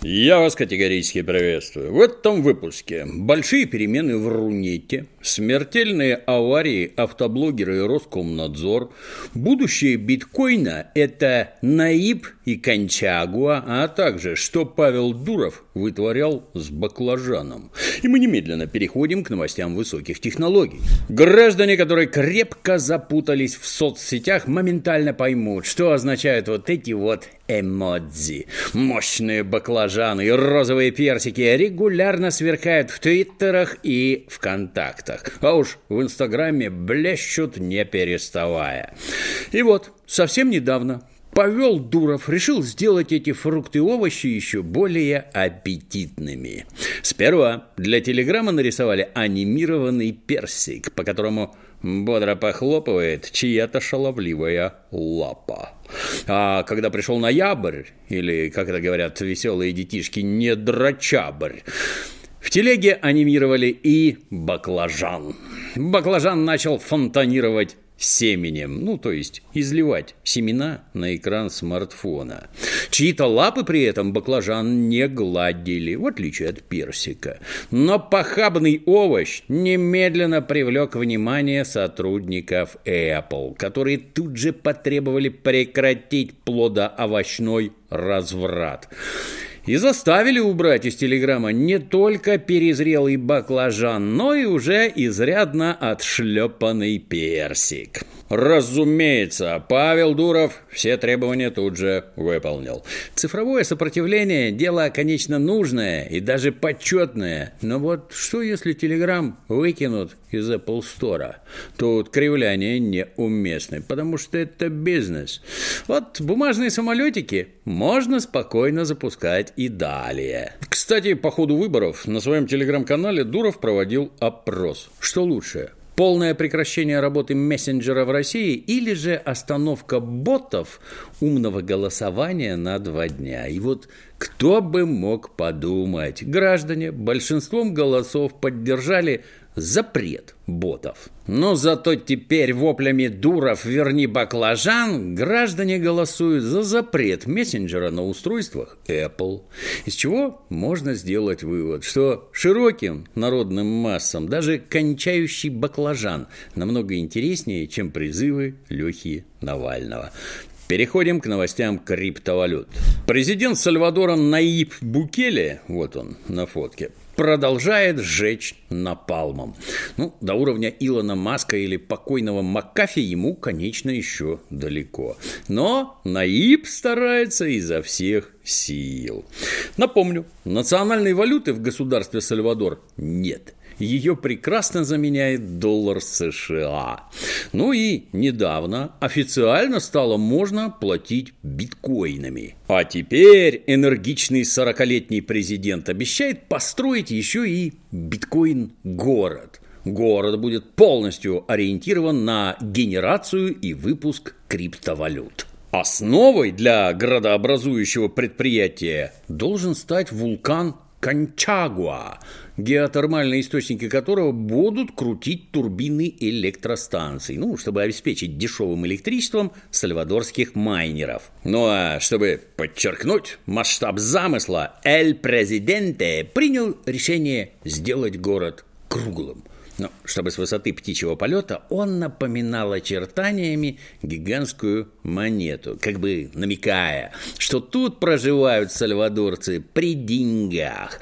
Я вас категорически приветствую. В этом выпуске большие перемены в Рунете, смертельные аварии автоблогеры и Роскомнадзор, будущее биткоина – это Наиб и Кончагуа, а также что Павел Дуров вытворял с баклажаном. И мы немедленно переходим к новостям высоких технологий. Граждане, которые крепко запутались в соцсетях, моментально поймут, что означают вот эти вот эмодзи. Мощные баклажаны и розовые персики регулярно сверкают в твиттерах и ВКонтактах. А уж в Инстаграме блещут не переставая. И вот, совсем недавно Павел Дуров решил сделать эти фрукты и овощи еще более аппетитными. Сперва для Телеграма нарисовали анимированный персик, по которому бодро похлопывает чья-то шаловливая лапа. А когда пришел ноябрь, или, как это говорят веселые детишки, недрачабрь, в телеге анимировали и баклажан. Баклажан начал фонтанировать семенем, то есть изливать семена на экран смартфона. Чьи-то лапы при этом баклажан не гладили, в отличие от персика. Но похабный овощ немедленно привлек внимание сотрудников Apple, которые тут же потребовали прекратить плодоовощной разврат. И заставили убрать из Телеграма не только перезрелый баклажан, но и уже изрядно отшлепанный персик. Разумеется, Павел Дуров все требования тут же выполнил. Цифровое сопротивление – дело, конечно, нужное и даже почетное. Но вот что, если Telegram выкинут из Apple Store? Тут кривляние неуместны, потому что это бизнес. Вот бумажные самолетики можно спокойно запускать и далее. Кстати, по ходу выборов на своем Telegram-канале Дуров проводил опрос. Что лучше? Полное прекращение работы мессенджера в России или же остановка ботов умного голосования на 2 дня? И вот кто бы мог подумать, граждане большинством голосов поддержали запрет ботов. Но зато теперь воплями «Дуров, верни баклажан» граждане голосуют за запрет мессенджера на устройствах Apple. Из чего можно сделать вывод, что широким народным массам даже кончающий баклажан намного интереснее, чем призывы Лехи Навального. Переходим к новостям криптовалют. Президент Сальвадора Наиб Букеле, вот он на фотке, продолжает сжечь напалмом. До уровня Илона Маска или покойного Макафи ему, конечно, еще далеко. Но Наиб старается изо всех сил. Напомню, национальной валюты в государстве Сальвадор нет. Ее прекрасно заменяет доллар США. И недавно официально стало можно платить биткоинами. А теперь энергичный 40-летний президент обещает построить еще и биткоин-город. Город будет полностью ориентирован на генерацию и выпуск криптовалют. Основой для градообразующего предприятия должен стать вулкан Кончагуа, геотермальные источники которого будут крутить турбины электростанций, чтобы обеспечить дешевым электричеством сальвадорских майнеров. А чтобы подчеркнуть масштаб замысла, Эль Президенте принял решение сделать город круглым. Чтобы с высоты птичьего полета он напоминал очертаниями гигантскую монету, как бы намекая, что тут проживают сальвадорцы при деньгах.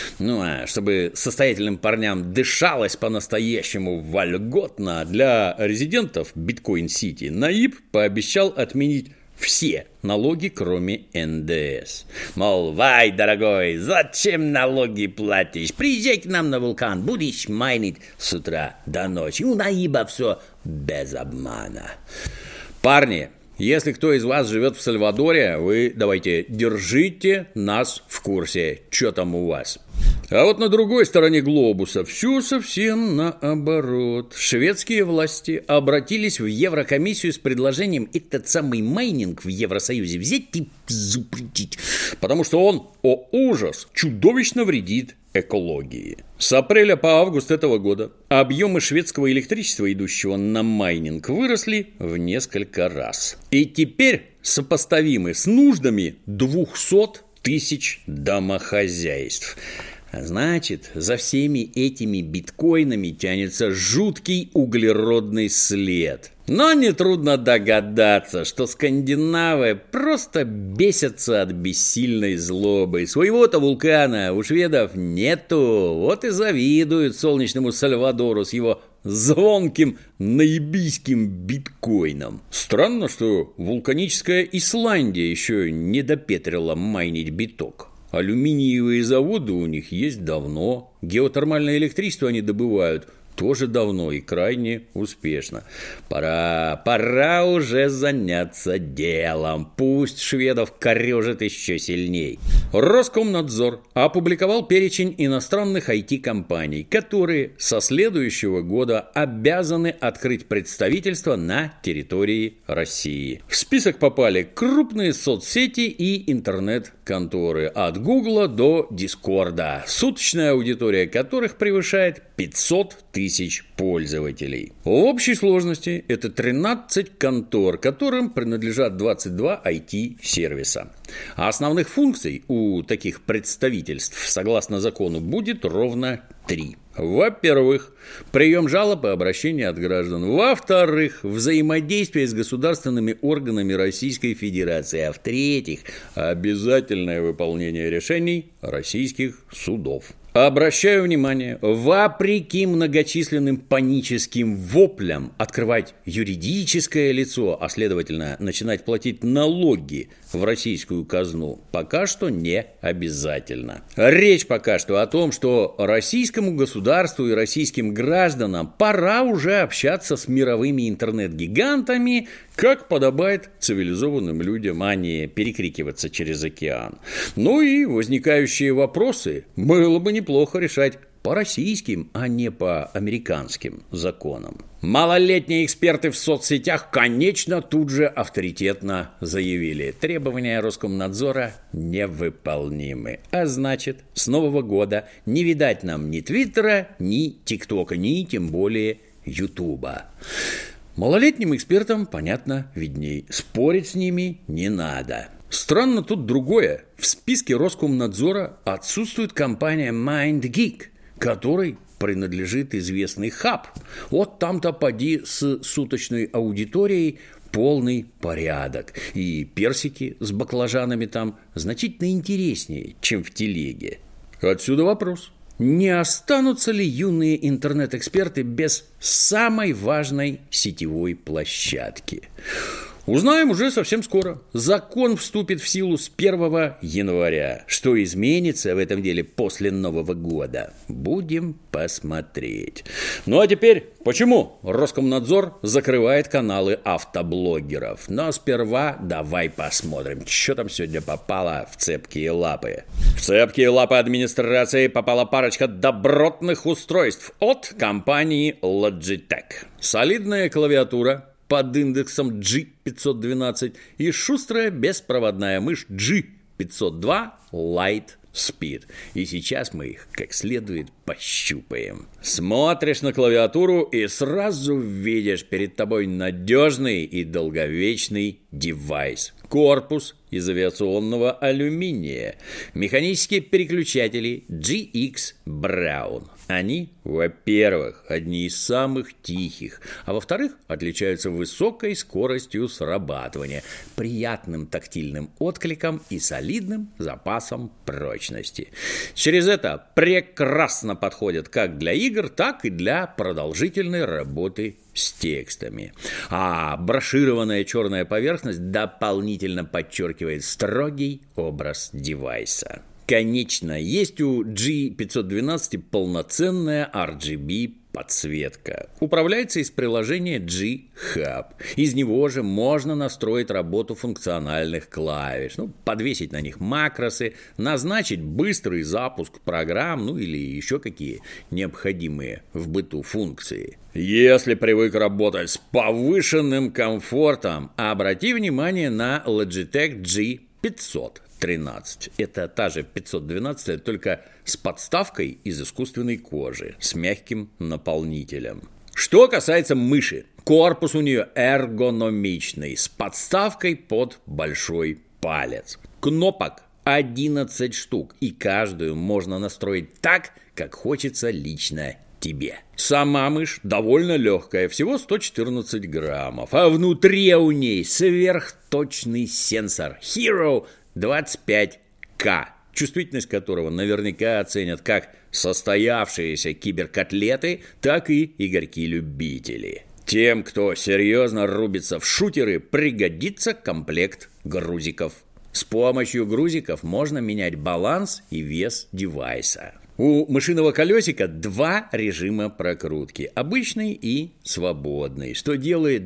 А чтобы состоятельным парням дышалось по-настоящему вольготно, для резидентов Биткоин-Сити Наиб пообещал отменить все налоги, кроме НДС. Мол, вай, дорогой, зачем налоги платишь? Приезжай к нам на вулкан, будешь майнить с утра до ночи. У Наиба все без обмана. Парни, если кто из вас живет в Сальвадоре, вы давайте держите нас в курсе, что там у вас. А вот на другой стороне глобуса все совсем наоборот. Шведские власти обратились в Еврокомиссию с предложением этот самый майнинг в Евросоюзе взять и запретить, потому что он, о ужас, чудовищно вредит экологии. С апреля по август этого года объемы шведского электричества, идущего на майнинг, выросли в несколько раз. И теперь сопоставимы с нуждами 200 тысяч домохозяйств. Значит, за всеми этими биткоинами тянется жуткий углеродный след. Но нетрудно догадаться, что скандинавы просто бесятся от бессильной злобы. Своего-то вулкана у шведов нету, вот и завидуют солнечному Сальвадору с его звонким наибийским биткоином. Странно, что вулканическая Исландия еще не допетрила майнить биток. Алюминиевые заводы у них есть давно, геотермальное электричество они добывают тоже давно и крайне успешно. Пора уже заняться делом. Пусть шведов корежит еще сильней. Роскомнадзор опубликовал перечень иностранных IT-компаний, которые со следующего года обязаны открыть представительство на территории России. В список попали крупные соцсети и интернет-конторы от Гугла до Дискорда, суточная аудитория которых превышает 500 тысяч пользователей. В общей сложности это 13 контор, которым принадлежат 22 IT-сервиса. А основных функций у таких представительств, согласно закону, будет ровно 3. Во-первых, прием жалоб и обращений от граждан. Во-вторых, взаимодействие с государственными органами Российской Федерации. А в-третьих, обязательное выполнение решений российских судов. Обращаю внимание, вопреки многочисленным паническим воплям открывать юридическое лицо, а следовательно начинать платить налоги в российскую казну, пока что не обязательно. Речь пока что о том, что российскому государству и российским гражданам пора уже общаться с мировыми интернет-гигантами, как подобает цивилизованным людям, а не перекрикиваться через океан. Ну и возникающие вопросы было бы неплохо решать по российским, а не по американским законам. Малолетние эксперты в соцсетях, конечно, тут же авторитетно заявили: требования Роскомнадзора невыполнимы. А значит, с Нового года не видать нам ни Твиттера, ни ТикТока, ни тем более Ютуба. Малолетним экспертам, понятно, видней. Спорить с ними не надо. Странно тут другое. В списке Роскомнадзора отсутствует компания MindGeek, которой принадлежит известный хаб. Вот там-то поди с суточной аудиторией полный порядок. И персики с баклажанами там значительно интереснее, чем в телеге. Отсюда вопрос. Не останутся ли юные интернет-эксперты без самой важной сетевой площадки? Узнаем уже совсем скоро. Закон вступит в силу с 1 января. Что изменится в этом деле после Нового года? Будем посмотреть. Ну а теперь, почему Роскомнадзор закрывает каналы автоблогеров? Но сперва давай посмотрим, что там сегодня попало в цепкие лапы. В цепкие лапы администрации попала парочка добротных устройств от компании Logitech. Солидная клавиатура под индексом G512 и шустрая беспроводная мышь G502 Light Speed. И сейчас мы их как следует пощупаем. Смотришь на клавиатуру и сразу видишь перед тобой надежный и долговечный девайс. Корпус из авиационного алюминия. Механические переключатели GX Brown. Они, во-первых, одни из самых тихих, а во-вторых, отличаются высокой скоростью срабатывания, приятным тактильным откликом и солидным запасом прочности. Через это прекрасно подходят как для игр, так и для продолжительной работы с текстами. А брошированная черная поверхность дополнительно подчеркивает строгий образ девайса. Конечно, есть у G512 полноценная RGB подсветка. Управляется из приложения G-Hub. Из него же можно настроить работу функциональных клавиш, подвесить на них макросы, назначить быстрый запуск программ, или еще какие необходимые в быту функции. Если привык работать с повышенным комфортом, обрати внимание на Logitech G513. Это та же 512, только с подставкой из искусственной кожи, с мягким наполнителем. Что касается мыши, корпус у нее эргономичный, с подставкой под большой палец. Кнопок 11 штук, и каждую можно настроить так, как хочется лично тебе. Сама мышь довольно легкая, всего 114 граммов, а внутри у ней сверхточный сенсор Hero 25K, чувствительность которого наверняка оценят как состоявшиеся киберкотлеты, так и игорьки-любители. Тем, кто серьезно рубится в шутеры, пригодится комплект грузиков. С помощью грузиков можно менять баланс и вес девайса. У мышиного колесика 2 режима прокрутки – обычный и свободный, что делает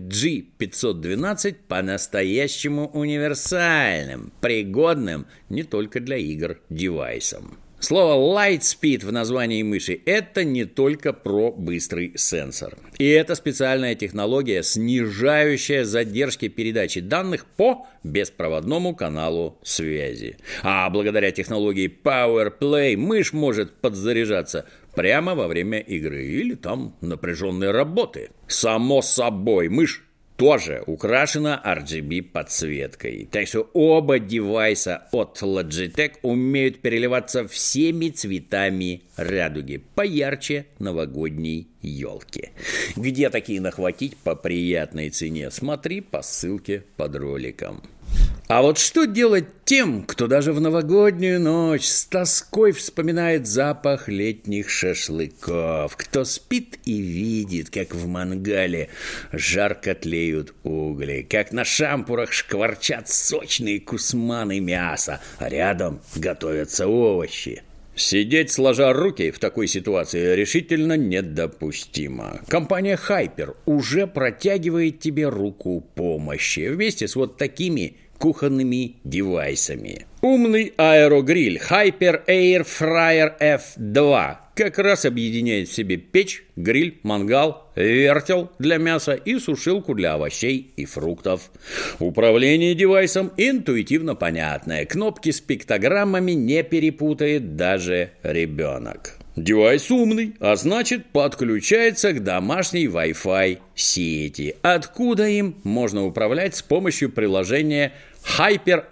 G512 по-настоящему универсальным, пригодным не только для игр девайсом. Слово Lightspeed в названии мыши – это не только про быстрый сенсор. И это специальная технология, снижающая задержки передачи данных по беспроводному каналу связи. А благодаря технологии PowerPlay мышь может подзаряжаться прямо во время игры или там напряженной работы. Само собой, мышь тоже украшена RGB-подсветкой. Так что оба девайса от Logitech умеют переливаться всеми цветами радуги, поярче новогодней елки. Где такие нахватить по приятной цене? Смотри по ссылке под роликом. А вот что делать тем, кто даже в новогоднюю ночь с тоской вспоминает запах летних шашлыков, кто спит и видит, как в мангале жарко тлеют угли, как на шампурах шкварчат сочные кусманы мяса, а рядом готовятся овощи. Сидеть сложа руки в такой ситуации решительно недопустимо. Компания Hyper уже протягивает тебе руку помощи вместе с вот такими кухонными девайсами. Умный аэрогриль Hyper Air Fryer F2 как раз объединяет в себе печь, гриль, мангал, вертел для мяса и сушилку для овощей и фруктов. Управление девайсом интуитивно понятное. Кнопки с пиктограммами не перепутает даже ребенок. Девайс умный, а значит подключается к домашней Wi-Fi сети, откуда им можно управлять с помощью приложения Hyper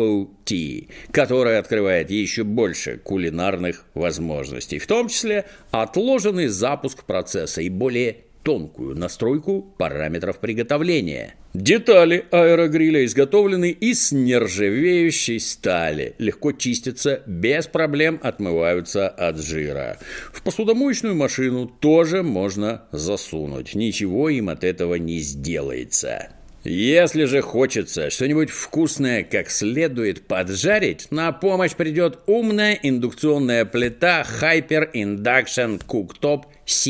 IoT, которое открывает еще больше кулинарных возможностей, в том числе отложенный запуск процесса и более тонкую настройку параметров приготовления. Детали аэрогриля изготовлены из нержавеющей стали, легко чистятся, без проблем отмываются от жира. В посудомоечную машину тоже можно засунуть, ничего им от этого не сделается. Если же хочется что-нибудь вкусное как следует поджарить, на помощь придет умная индукционная плита Hyper Induction Cooktop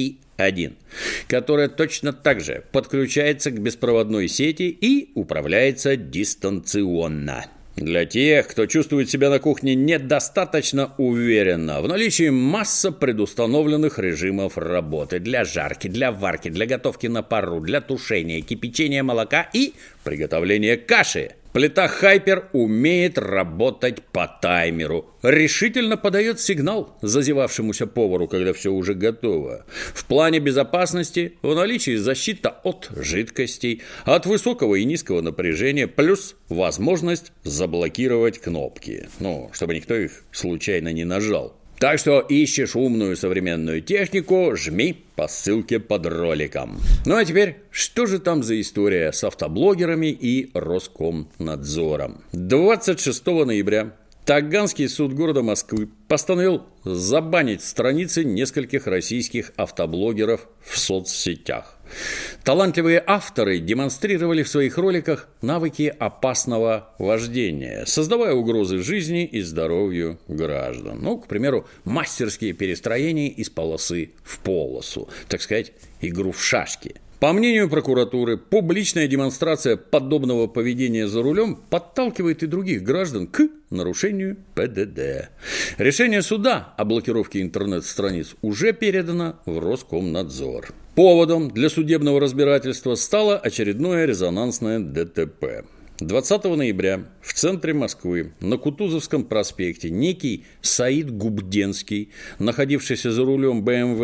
C1, которая точно так же подключается к беспроводной сети и управляется дистанционно. Для тех, кто чувствует себя на кухне недостаточно уверенно, в наличии масса предустановленных режимов работы для жарки, для варки, для готовки на пару, для тушения, кипячения молока и приготовления каши. Плита Hyper умеет работать по таймеру. Решительно подает сигнал зазевавшемуся повару, когда все уже готово. В плане безопасности в наличии защита от жидкостей, от высокого и низкого напряжения, плюс возможность заблокировать кнопки, чтобы никто их случайно не нажал. Так что ищешь умную современную технику, жми по ссылке под роликом. Ну а теперь, что же там за история с автоблогерами и Роскомнадзором? 26 ноября Таганский суд города Москвы постановил забанить страницы нескольких российских автоблогеров в соцсетях. Талантливые авторы демонстрировали в своих роликах навыки опасного вождения, создавая угрозы жизни и здоровью граждан. К примеру, мастерские перестроения из полосы в полосу, так сказать, игру в шашки. По мнению прокуратуры, публичная демонстрация подобного поведения за рулем подталкивает и других граждан к нарушению ПДД. Решение суда о блокировке интернет-страниц уже передано в Роскомнадзор. Поводом для судебного разбирательства стало очередное резонансное ДТП. 20 ноября в центре Москвы на Кутузовском проспекте некий Саид Губденский, находившийся за рулем BMW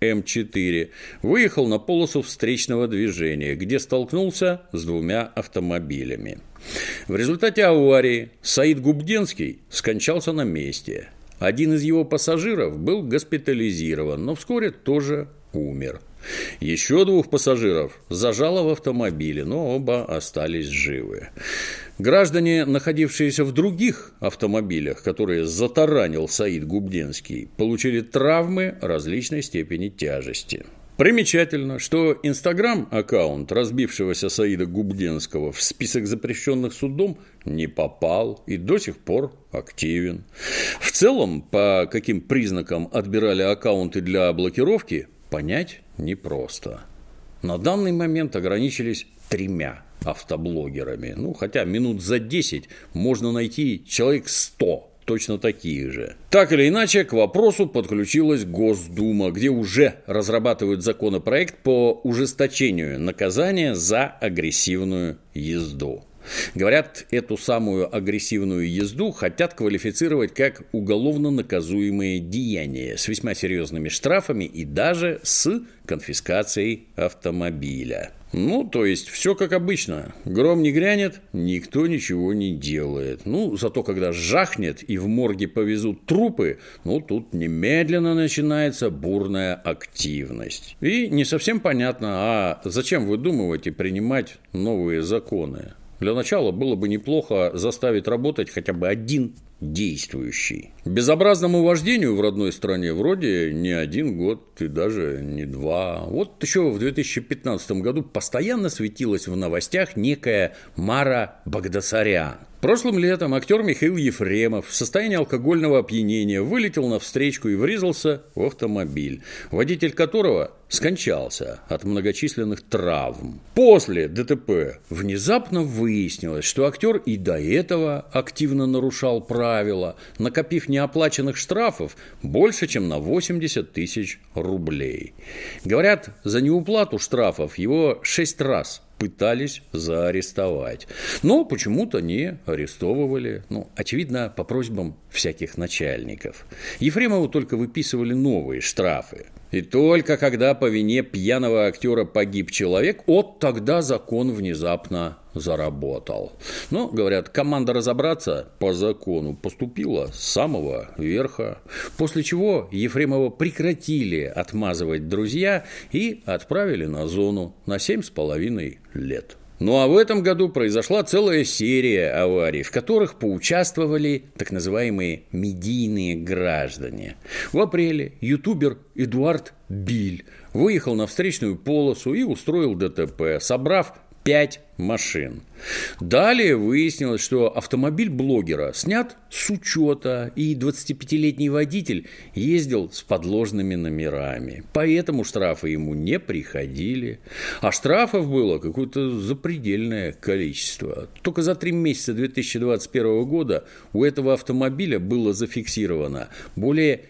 М4 выехал на полосу встречного движения, где столкнулся с двумя автомобилями. В результате аварии Саид Губденский скончался на месте. Один из его пассажиров был госпитализирован, но вскоре тоже умер. Еще двух пассажиров зажало в автомобиле, но оба остались живы. Граждане, находившиеся в других автомобилях, которые затаранил Саид Губденский, получили травмы различной степени тяжести. Примечательно, что Инстаграм-аккаунт разбившегося Саида Губденского в список запрещенных судом не попал и до сих пор активен. В целом, по каким признакам отбирали аккаунты для блокировки, понять непросто. На данный момент ограничились 3 автоблогерами. Хотя минут за 10 можно найти человек 100. Точно такие же. Так или иначе, к вопросу подключилась Госдума, где уже разрабатывают законопроект по ужесточению наказания за агрессивную езду. Говорят, эту самую агрессивную езду хотят квалифицировать как уголовно наказуемое деяние с весьма серьезными штрафами и даже с конфискацией автомобиля. То есть, все как обычно. Гром не грянет, никто ничего не делает. Зато когда жахнет и в морге повезут трупы, тут немедленно начинается бурная активность. И не совсем понятно, а зачем выдумывать и принимать новые законы? Для начала было бы неплохо заставить работать хотя бы один действующий. Безобразному вождению в родной стране вроде не 1 год и даже не 2. Вот еще в 2015 году постоянно светилась в новостях некая Мара Багдасарян. Прошлым летом актер Михаил Ефремов в состоянии алкогольного опьянения вылетел на встречку и врезался в автомобиль, водитель которого скончался от многочисленных травм. После ДТП внезапно выяснилось, что актер и до этого активно нарушал правила, накопив неоплаченных штрафов больше, чем на 80 тысяч рублей. Говорят, за неуплату штрафов его 6 раз пытались заарестовать, но почему-то не арестовывали. Очевидно, по просьбам всяких начальников. Ефремову только выписывали новые штрафы. И только когда по вине пьяного актера погиб человек, тогда закон внезапно заработал. Но, говорят, команда разобраться по закону поступила с самого верха, после чего Ефремова прекратили отмазывать друзья и отправили на зону на 7,5 лет. А в этом году произошла целая серия аварий, в которых поучаствовали так называемые медийные граждане. В апреле ютубер Эдуард Биль выехал на встречную полосу и устроил ДТП, собрав 5 машин. Далее выяснилось, что автомобиль блогера снят с учета, и 25-летний водитель ездил с подложными номерами. Поэтому штрафы ему не приходили. А штрафов было какое-то запредельное количество. Только за 3 месяца 2021 года у этого автомобиля было зафиксировано более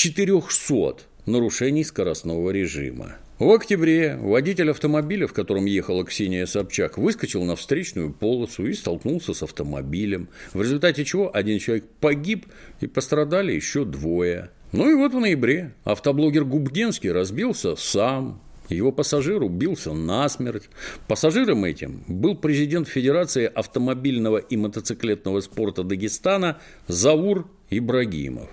400 нарушений скоростного режима. В октябре водитель автомобиля, в котором ехала Ксения Собчак, выскочил на встречную полосу и столкнулся с автомобилем, в результате чего 1 человек погиб и пострадали еще 2. И вот в ноябре автоблогер Губденский разбился сам. Его пассажир убился насмерть. Пассажиром этим был президент Федерации автомобильного и мотоциклетного спорта Дагестана Заур Ибрагимов.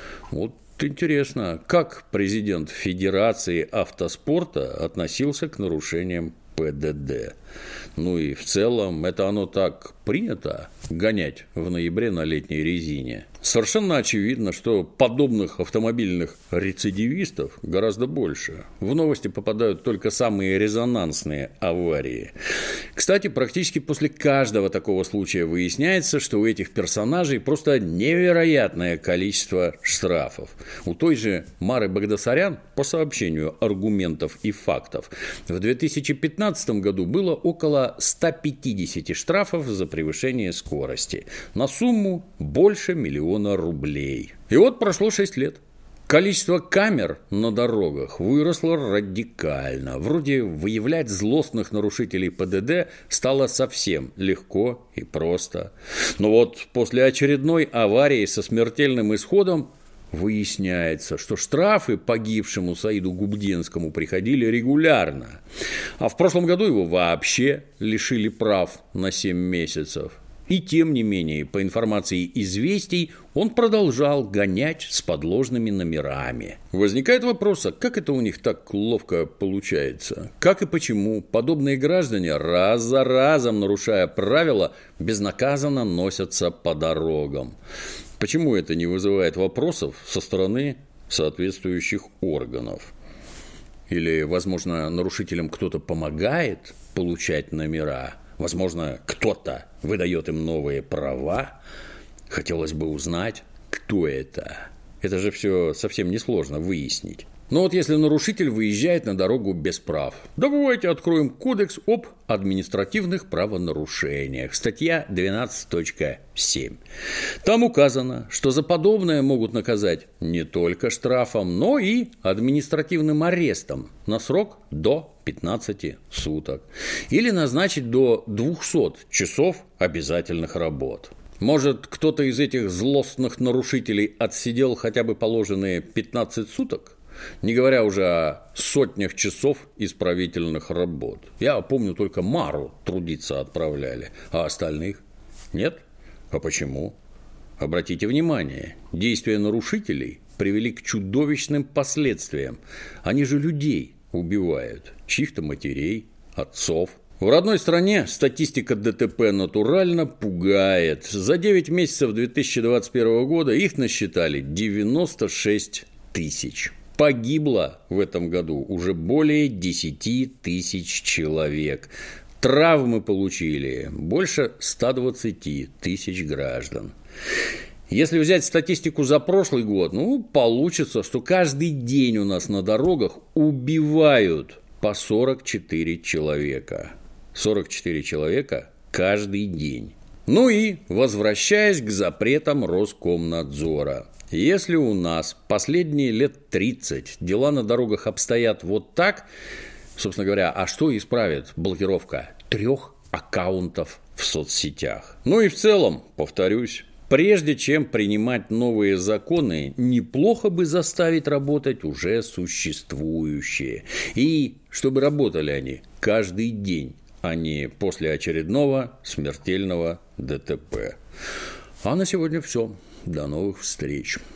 Интересно, как президент Федерации автоспорта относился к нарушениям ПДД. И в целом, это оно так принято гонять в ноябре на летней резине. Совершенно очевидно, что подобных автомобильных рецидивистов гораздо больше. В новости попадают только самые резонансные аварии. Кстати, практически после каждого такого случая выясняется, что у этих персонажей просто невероятное количество штрафов. У той же Мары Багдасарян, по сообщению аргументов и фактов, в 2015 году было около 150 штрафов за превышение скорости на сумму больше 1 миллиона рублей. И прошло 6 лет. Количество камер на дорогах выросло радикально. Вроде выявлять злостных нарушителей ПДД стало совсем легко и просто. Но после очередной аварии со смертельным исходом выясняется, что штрафы погибшему Саиду Губденскому приходили регулярно. А в прошлом году его вообще лишили прав на 7 месяцев. И тем не менее, по информации «Известий», он продолжал гонять с подложными номерами. Возникает вопрос, а как это у них так ловко получается? Как и почему подобные граждане, раз за разом нарушая правила, безнаказанно носятся по дорогам? Почему это не вызывает вопросов со стороны соответствующих органов? Или, возможно, нарушителям кто-то помогает получать номера? Возможно, кто-то выдает им новые права. Хотелось бы узнать, кто это. Это же все совсем несложно выяснить. Но вот если нарушитель выезжает на дорогу без прав, давайте откроем кодекс об административных правонарушениях, статья 12.7. Там указано, что за подобное могут наказать не только штрафом, но и административным арестом на срок до 15 суток или назначить до 200 часов обязательных работ. Может, кто-то из этих злостных нарушителей отсидел хотя бы положенные 15 суток? Не говоря уже о сотнях часов исправительных работ. Я помню, только Мару трудиться отправляли, а остальных нет. А почему? Обратите внимание, действия нарушителей привели к чудовищным последствиям. Они же людей убивают, чьих-то матерей, отцов. В родной стране статистика ДТП натурально пугает. За 9 месяцев 2021 года их насчитали 96 тысяч. Погибло в этом году уже более 10 тысяч человек. Травмы получили больше 120 тысяч граждан. Если взять статистику за прошлый год, получится, что каждый день у нас на дорогах убивают по 44 человека. 44 человека каждый день. И возвращаясь к запретам Роскомнадзора. Если у нас последние лет 30 дела на дорогах обстоят вот так, собственно говоря, а что исправит блокировка 3 аккаунтов в соцсетях? И в целом, повторюсь, прежде чем принимать новые законы, неплохо бы заставить работать уже существующие. И чтобы работали они каждый день, а не после очередного смертельного ДТП. А на сегодня все. До новых встреч.